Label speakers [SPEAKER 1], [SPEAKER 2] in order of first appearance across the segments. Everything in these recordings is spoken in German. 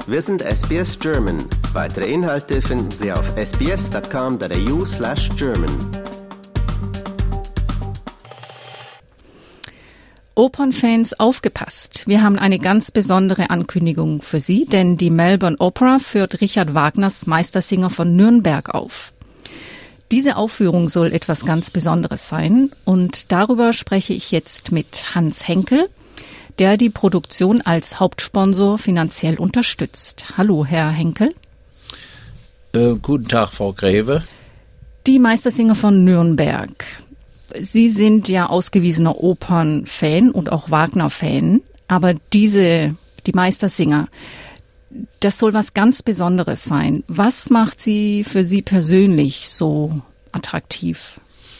[SPEAKER 1] Wir sind SBS German. Weitere Inhalte finden Sie auf sbs.com.au/German.
[SPEAKER 2] Opernfans, aufgepasst! Wir haben eine ganz besondere Ankündigung für Sie, denn die Melbourne Opera führt Richard Wagners Meistersinger von Nürnberg auf. Diese Aufführung soll etwas ganz Besonderes sein und darüber spreche ich jetzt mit Hans Henkel, der die Produktion als Hauptsponsor finanziell unterstützt. Hallo, Herr Henkel.
[SPEAKER 3] Guten Tag, Frau Greve.
[SPEAKER 2] Die Meistersinger von Nürnberg. Sie sind ja ausgewiesener Opernfan und auch Wagner-Fan, aber die Meistersinger, das soll was ganz Besonderes sein. Was macht sie für Sie persönlich so attraktiv?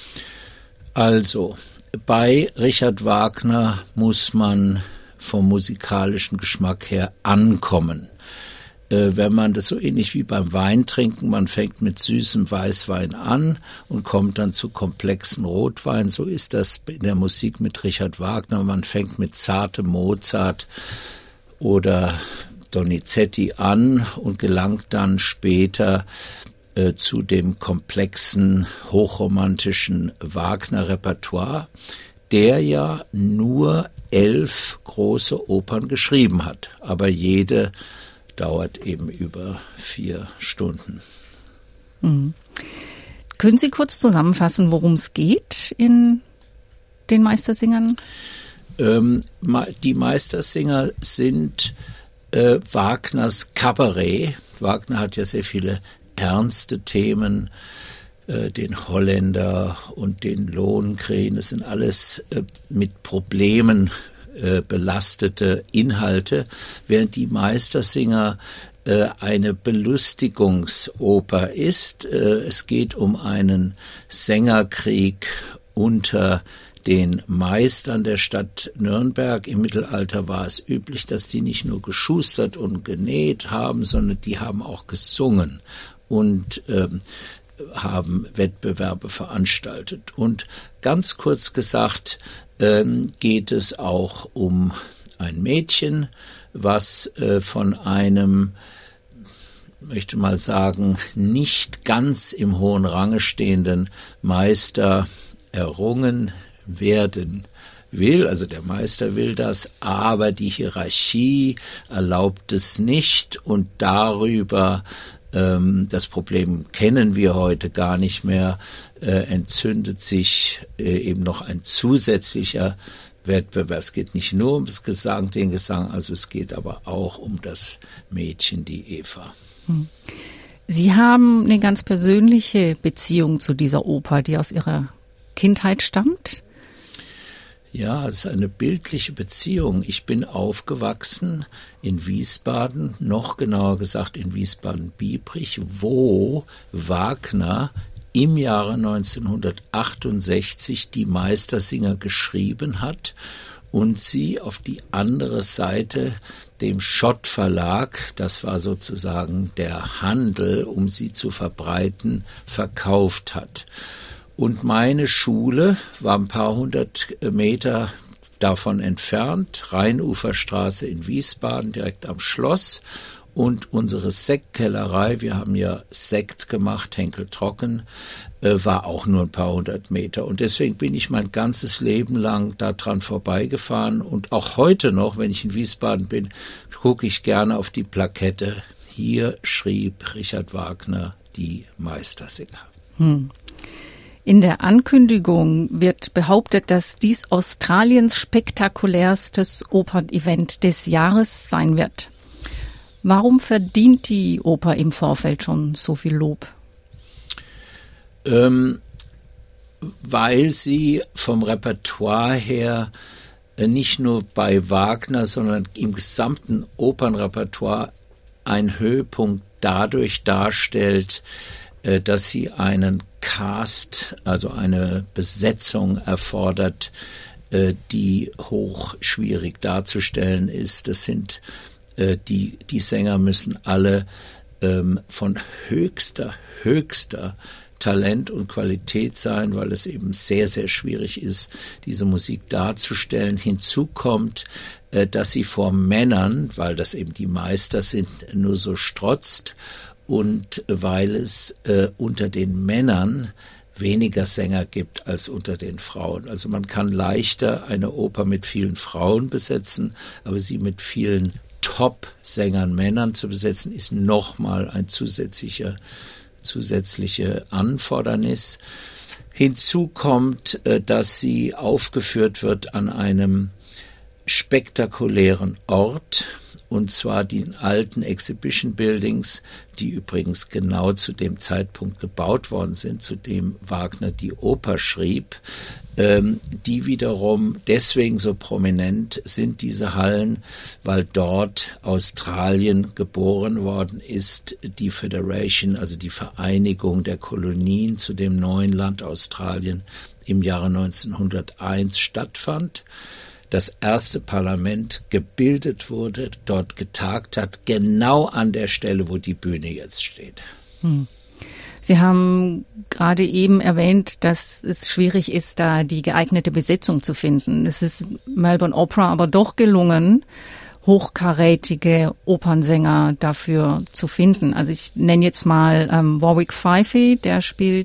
[SPEAKER 3] Also, bei Richard Wagner muss man vom musikalischen Geschmack her ankommen. Wenn man das so ähnlich wie beim Weintrinken, man fängt mit süßem Weißwein an und kommt dann zu komplexen Rotwein, so ist das in der Musik mit Richard Wagner. Man fängt mit zartem Mozart oder Donizetti an und gelangt dann später zu dem komplexen, hochromantischen Wagner-Repertoire, der ja nur 11 große Opern geschrieben hat, aber jede dauert eben über 4 Stunden.
[SPEAKER 2] Mhm. Können Sie kurz zusammenfassen, worum es geht in den Meistersingern?
[SPEAKER 3] Die Meistersinger sind Wagners Kabarett. Wagner hat ja sehr viele ernste Themen, den Holländer und den Lohengrin. Das sind alles mit Problemen belastete Inhalte, während die Meistersinger eine Belustigungsoper ist. Es geht um einen Sängerkrieg unter den Meistern der Stadt Nürnberg. Im Mittelalter war es üblich, dass die nicht nur geschustert und genäht haben, sondern die haben auch gesungen und haben Wettbewerbe veranstaltet. Und ganz kurz gesagt geht es auch um ein Mädchen, was von einem, möchte mal sagen, nicht ganz im hohen Range stehenden Meister errungen werden will. Also der Meister will das, aber die Hierarchie erlaubt es nicht und darüber, das Problem kennen wir heute gar nicht mehr, entzündet sich eben noch ein zusätzlicher Wettbewerb. Es geht nicht nur um den Gesang, also es geht aber auch um das Mädchen, die Eva.
[SPEAKER 2] Sie haben eine ganz persönliche Beziehung zu dieser Oper, die aus Ihrer Kindheit stammt?
[SPEAKER 3] Ja, es ist eine bildliche Beziehung. Ich bin aufgewachsen in Wiesbaden, noch genauer gesagt in Wiesbaden-Biebrich, wo Wagner im Jahre 1968 die Meistersinger geschrieben hat und sie auf die andere Seite dem Schott Verlag, das war sozusagen der Handel, um sie zu verbreiten, verkauft hat. Und meine Schule war ein paar hundert Meter davon entfernt, Rheinuferstraße in Wiesbaden, direkt am Schloss. Und unsere Sektkellerei, wir haben ja Sekt gemacht, Henkel Trocken, war auch nur ein paar hundert Meter. Und deswegen bin ich mein ganzes Leben lang daran vorbeigefahren. Und auch heute noch, wenn ich in Wiesbaden bin, gucke ich gerne auf die Plakette. Hier schrieb Richard Wagner die Meistersinger.
[SPEAKER 2] In der Ankündigung wird behauptet, dass dies Australiens spektakulärstes Opernevent des Jahres sein wird. Warum verdient die Oper im Vorfeld schon so viel Lob?
[SPEAKER 3] Weil sie vom Repertoire her nicht nur bei Wagner, sondern im gesamten Opernrepertoire einen Höhepunkt dadurch darstellt, dass sie einen Cast, also eine Besetzung erfordert, die hoch schwierig darzustellen ist. Das sind die Sänger müssen alle von höchster Talent und Qualität sein, weil es eben sehr, sehr schwierig ist, diese Musik darzustellen. Hinzu kommt, dass sie vor Männern, weil das eben die Meister sind, nur so strotzt und weil es unter den Männern weniger Sänger gibt als unter den Frauen. Also man kann leichter eine Oper mit vielen Frauen besetzen, aber sie mit vielen Top-Sängern Männern zu besetzen, ist nochmal ein zusätzliche Anfordernis. Hinzu kommt, dass sie aufgeführt wird an einem spektakulären Ort, und zwar die alten Exhibition Buildings, die übrigens genau zu dem Zeitpunkt gebaut worden sind, zu dem Wagner die Oper schrieb. Die wiederum deswegen so prominent sind, diese Hallen, weil dort Australien geboren worden ist, die Federation, also die Vereinigung der Kolonien zu dem neuen Land Australien im Jahre 1901 stattfand. Das erste Parlament gebildet wurde, dort getagt hat, genau an der Stelle, wo die Bühne jetzt steht.
[SPEAKER 2] Sie haben gerade eben erwähnt, dass es schwierig ist, da die geeignete Besetzung zu finden. Es ist Melbourne Opera aber doch gelungen, hochkarätige Opernsänger dafür zu finden. Also ich nenne jetzt mal Warwick Fyfie, der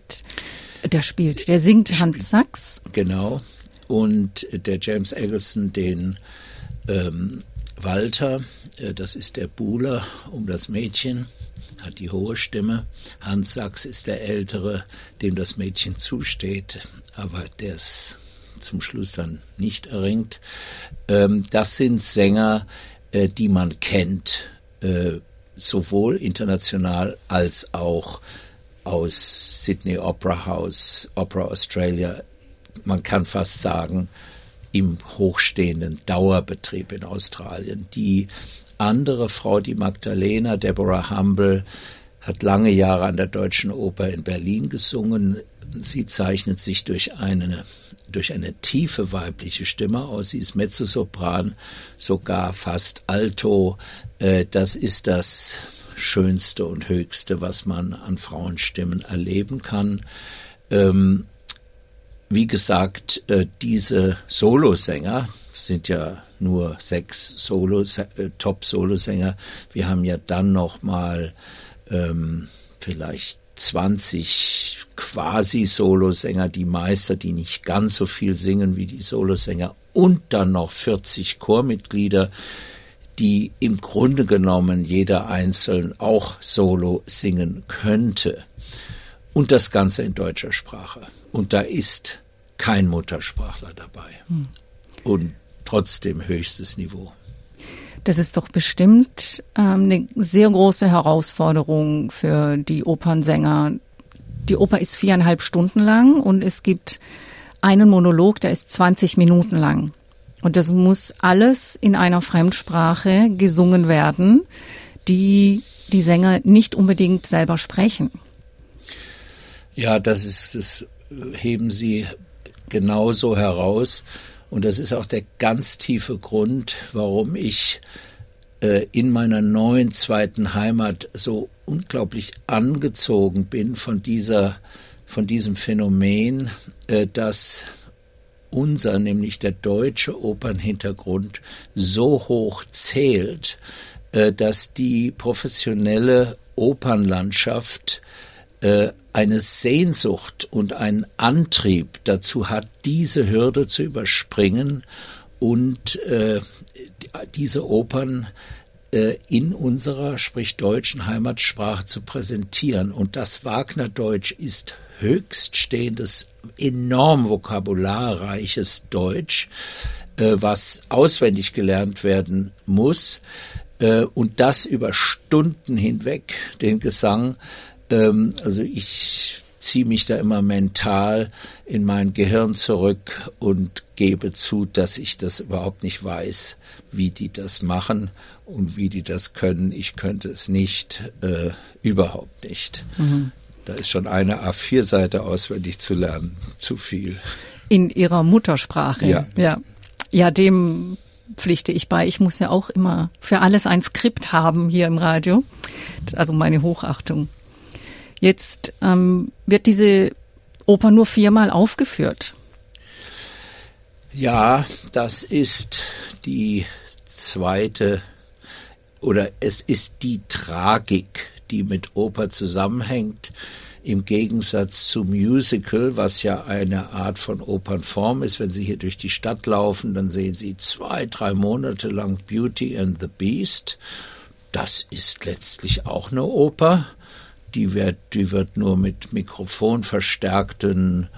[SPEAKER 2] singt Hans Sachs.
[SPEAKER 3] Genau. Und der James Eggleston, den Walter, das ist der Buhler um das Mädchen, hat die hohe Stimme. Hans Sachs ist der Ältere, dem das Mädchen zusteht, aber der es zum Schluss dann nicht erringt. Das sind Sänger, die man kennt, sowohl international als auch aus Sydney Opera House, Opera Australia. Man kann fast sagen, im hochstehenden Dauerbetrieb in Australien. Die andere Frau, die Magdalena, Deborah Humble, hat lange Jahre an der Deutschen Oper in Berlin gesungen. Sie zeichnet sich durch eine tiefe weibliche Stimme aus. Sie ist Mezzosopran, sogar fast Alto. Das ist das Schönste und Höchste, was man an Frauenstimmen erleben kann. Wie gesagt, diese Solosänger sind ja nur 6 Top-Solosänger. Wir haben ja dann noch mal vielleicht 20 Quasi-Solosänger, die Meister, die nicht ganz so viel singen wie die Solosänger, und dann noch 40 Chormitglieder, die im Grunde genommen jeder einzeln auch Solo singen könnte. Und das Ganze in deutscher Sprache. Und da ist kein Muttersprachler dabei. Und trotzdem höchstes Niveau.
[SPEAKER 2] Das ist doch bestimmt eine sehr große Herausforderung für die Opernsänger. Die Oper ist 4,5 Stunden lang und es gibt einen Monolog, der ist 20 Minuten lang. Und das muss alles in einer Fremdsprache gesungen werden, die die Sänger nicht unbedingt selber sprechen.
[SPEAKER 3] Ja, das heben Sie genauso heraus. Und das ist auch der ganz tiefe Grund, warum ich in meiner neuen zweiten Heimat so unglaublich angezogen bin von diesem Phänomen, dass nämlich der deutsche Opernhintergrund so hoch zählt, dass die professionelle Opernlandschaft eine Sehnsucht und einen Antrieb dazu hat, diese Hürde zu überspringen und diese Opern in unserer, sprich deutschen Heimatsprache zu präsentieren. Und das Wagnerdeutsch ist höchststehendes, enorm vokabularreiches Deutsch, was auswendig gelernt werden muss, und das über Stunden hinweg, den Gesang. Also ich ziehe mich da immer mental in mein Gehirn zurück und gebe zu, dass ich das überhaupt nicht weiß, wie die das machen und wie die das können. Ich könnte es nicht, überhaupt nicht. Mhm. Da ist schon eine A4-Seite auswendig zu lernen, zu viel.
[SPEAKER 2] In Ihrer Muttersprache?
[SPEAKER 3] Ja.
[SPEAKER 2] Ja, dem pflichte ich bei. Ich muss ja auch immer für alles ein Skript haben hier im Radio. Also meine Hochachtung. Jetzt wird diese Oper nur 4-mal aufgeführt.
[SPEAKER 3] Ja, das ist die zweite, oder es ist die Tragik, die mit Oper zusammenhängt, im Gegensatz zu Musical, was ja eine Art von Opernform ist. Wenn Sie hier durch die Stadt laufen, dann sehen Sie 2-3 Monate lang Beauty and the Beast. Das ist letztlich auch eine Oper. Die wird nur mit mikrofonverstärkten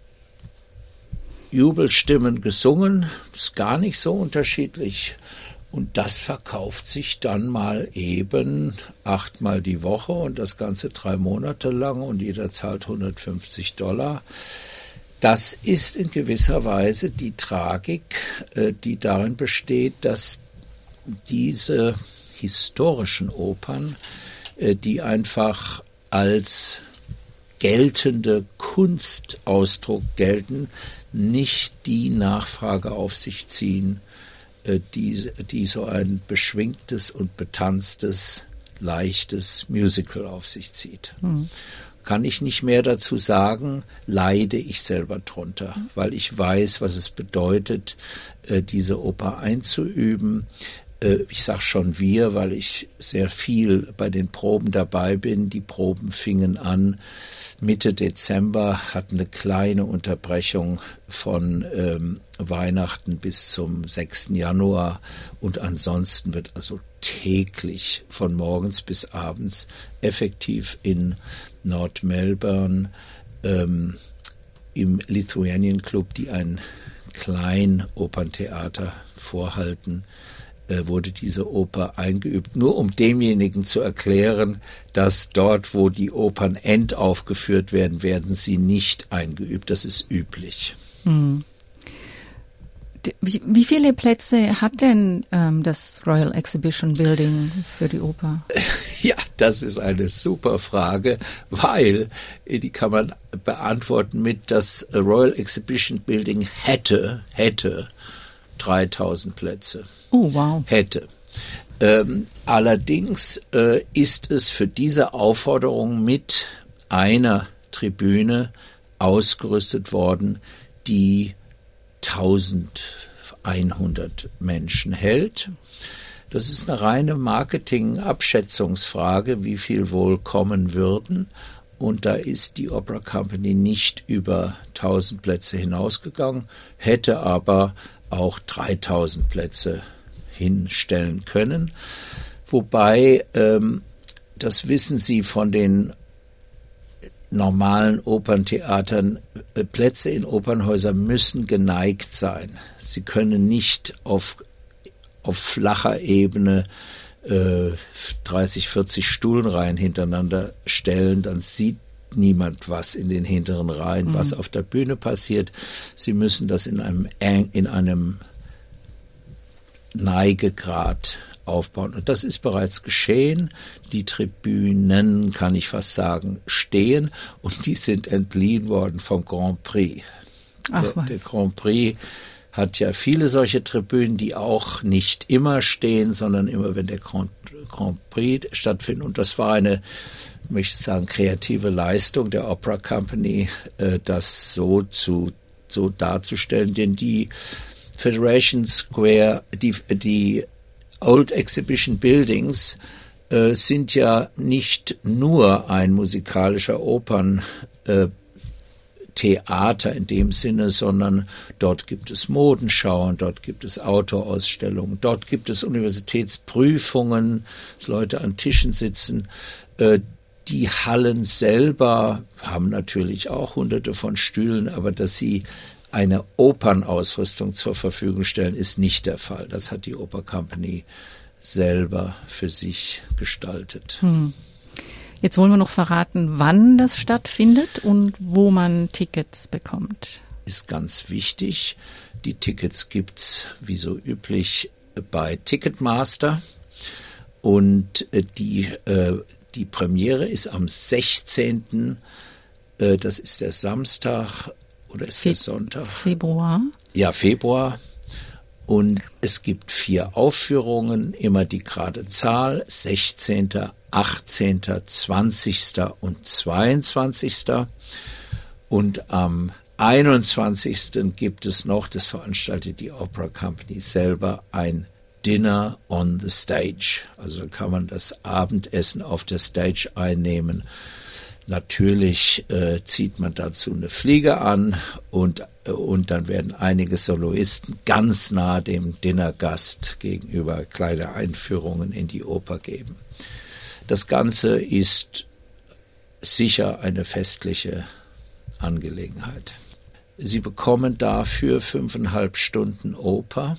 [SPEAKER 3] Jubelstimmen gesungen, ist gar nicht so unterschiedlich. Und das verkauft sich dann mal eben 8-mal die Woche und das Ganze 3 Monate lang und jeder zahlt $150. Das ist in gewisser Weise die Tragik, die darin besteht, dass diese historischen Opern, die einfach als geltende Kunstausdruck gelten, nicht die Nachfrage auf sich ziehen, die so ein beschwingtes und betanztes, leichtes Musical auf sich zieht. Kann ich nicht mehr dazu sagen, leide ich selber drunter, weil ich weiß, was es bedeutet, diese Oper einzuüben. Ich sage schon wir, weil ich sehr viel bei den Proben dabei bin. Die Proben fingen an Mitte Dezember, hatten eine kleine Unterbrechung von Weihnachten bis zum 6. Januar und ansonsten wird also täglich von morgens bis abends effektiv in Nord-Melbourne im Lithuanian Club, die ein Kleinoperntheater vorhalten, wurde diese Oper eingeübt, nur um demjenigen zu erklären, dass dort, wo die Opern endaufgeführt werden, werden sie nicht eingeübt. Das ist üblich.
[SPEAKER 2] Wie viele Plätze hat denn das Royal Exhibition Building für die Oper?
[SPEAKER 3] Ja, das ist eine super Frage, weil die kann man beantworten mit, das Royal Exhibition Building hätte 3000 Plätze.
[SPEAKER 2] Oh, wow.
[SPEAKER 3] Hätte. Allerdings ist es für diese Aufforderung mit einer Tribüne ausgerüstet worden, die 1100 Menschen hält. Das ist eine reine Marketing-Abschätzungsfrage, wie viel wohl kommen würden. Und da ist die Opera Company nicht über 1000 Plätze hinausgegangen, hätte aber auch 3000 Plätze hinstellen können. Wobei, das wissen Sie von den normalen Operntheatern, Plätze in Opernhäusern müssen geneigt sein. Sie können nicht auf flacher Ebene 30, 40 Stuhlreihen hintereinander stellen, dann sieht niemand was in den hinteren Reihen, was auf der Bühne passiert. Sie müssen das in einem Neigegrad aufbauen. Und das ist bereits geschehen. Die Tribünen, kann ich fast sagen, stehen und die sind entliehen worden vom Grand Prix. Der Grand Prix hat ja viele solche Tribünen, die auch nicht immer stehen, sondern immer, wenn der Grand Prix stattfindet. Und das war eine, möchte ich sagen, kreative Leistung der Opera Company, das so darzustellen. Denn die Federation Square, die Old Exhibition Buildings sind ja nicht nur ein musikalischer Operntheater in dem Sinne, sondern dort gibt es Modenschauen, dort gibt es Outdoor-Ausstellungen, dort gibt es Universitätsprüfungen, dass Leute an Tischen sitzen. Die Hallen selber haben natürlich auch hunderte von Stühlen, aber dass sie eine Opernausrüstung zur Verfügung stellen, ist nicht der Fall. Das hat die Opera Company selber für sich gestaltet.
[SPEAKER 2] Jetzt wollen wir noch verraten, wann das stattfindet und wo man Tickets bekommt.
[SPEAKER 3] Ist ganz wichtig. Die Tickets gibt's wie so üblich bei Ticketmaster und die Premiere ist am 16. Das ist der Samstag oder ist der Sonntag?
[SPEAKER 2] Februar.
[SPEAKER 3] Ja, Februar. Und es gibt 4 Aufführungen, immer die gerade Zahl, 16., 18., 20. und 22. Und am 21. gibt es noch, das veranstaltet die Opera Company selber, ein Dinner on the Stage. Also kann man das Abendessen auf der Stage einnehmen. Natürlich zieht man dazu eine Fliege an und dann werden einige Soloisten ganz nah dem Dinnergast gegenüber kleine Einführungen in die Oper geben. Das Ganze ist sicher eine festliche Angelegenheit. Sie bekommen dafür 5,5 Stunden Oper.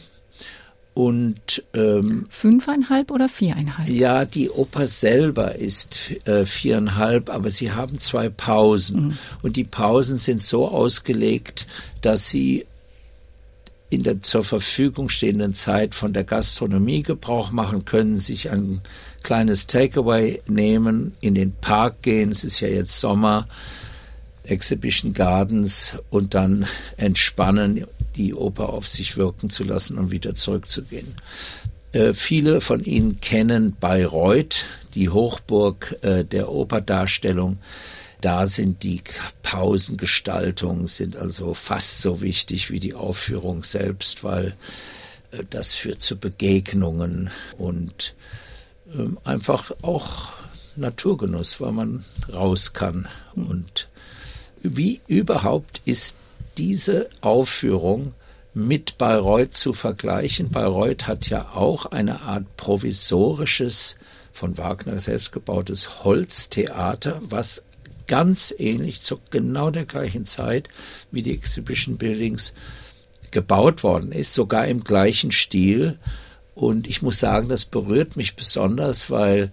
[SPEAKER 3] Und
[SPEAKER 2] 5,5 oder 4,5?
[SPEAKER 3] Ja, die Oper selber ist 4,5, aber sie haben 2 Pausen. Und die Pausen sind so ausgelegt, dass sie in der zur Verfügung stehenden Zeit von der Gastronomie Gebrauch machen können, sich ein kleines Takeaway nehmen, in den Park gehen, es ist ja jetzt Sommer, Exhibition Gardens, und dann entspannen, die Oper auf sich wirken zu lassen und wieder zurückzugehen. Viele von Ihnen kennen Bayreuth, die Hochburg der Operdarstellung. Da sind die Pausengestaltungen sind also fast so wichtig wie die Aufführung selbst, weil das führt zu Begegnungen und einfach auch Naturgenuss, weil man raus kann. Und wie überhaupt ist diese Aufführung mit Bayreuth zu vergleichen? Bayreuth hat ja auch eine Art provisorisches, von Wagner selbst gebautes Holztheater, was ganz ähnlich zu genau der gleichen Zeit wie die Exhibition Buildings gebaut worden ist, sogar im gleichen Stil. Und ich muss sagen, das berührt mich besonders, weil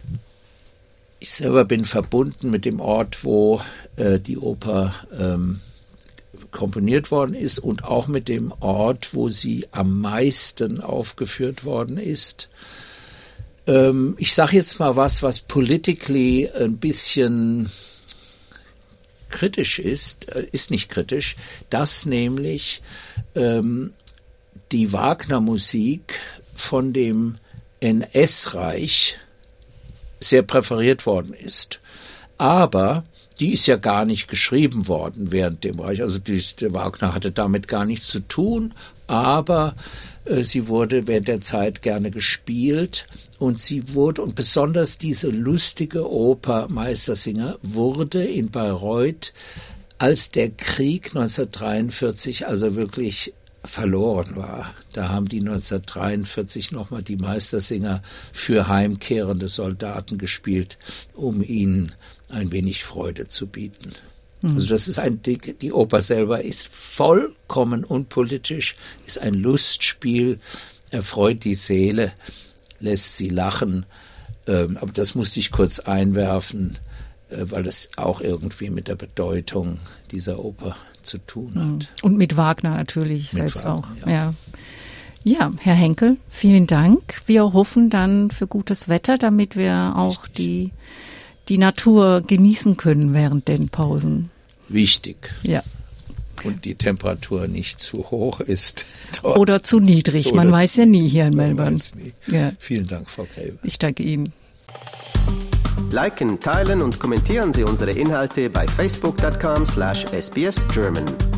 [SPEAKER 3] ich selber bin verbunden mit dem Ort, wo die Oper komponiert worden ist und auch mit dem Ort, wo sie am meisten aufgeführt worden ist. Ich sage jetzt mal was politically ein bisschen kritisch ist nicht kritisch, dass nämlich die Wagner-Musik von dem NS-Reich sehr präferiert worden ist. Aber die ist ja gar nicht geschrieben worden während dem Reich. Also der Wagner hatte damit gar nichts zu tun, aber sie wurde während der Zeit gerne gespielt und und besonders diese lustige Oper Meistersinger wurde in Bayreuth, als der Krieg 1943 also wirklich verloren war. Da haben die 1943 nochmal die Meistersinger für heimkehrende Soldaten gespielt, um ihnen ein wenig Freude zu bieten. Also das ist die Oper selber ist vollkommen unpolitisch, ist ein Lustspiel, erfreut die Seele, lässt sie lachen. Aber das musste ich kurz einwerfen, weil es auch irgendwie mit der Bedeutung dieser Oper zu tun hat.
[SPEAKER 2] Und mit Wagner natürlich
[SPEAKER 3] mit
[SPEAKER 2] selbst
[SPEAKER 3] Wagner,
[SPEAKER 2] auch. Ja. Ja, Herr Henkel, vielen Dank. Wir hoffen dann für gutes Wetter, damit wir auch die Natur genießen können während den Pausen.
[SPEAKER 3] Wichtig.
[SPEAKER 2] Ja.
[SPEAKER 3] Und die Temperatur nicht zu hoch ist dort.
[SPEAKER 2] Oder zu niedrig. Man weiß ja nie hier in Melbourne.
[SPEAKER 3] Ja. Vielen Dank, Frau Gräbe.
[SPEAKER 2] Ich danke Ihnen.
[SPEAKER 1] Liken, teilen und kommentieren Sie unsere Inhalte bei facebook.com/sbsgerman.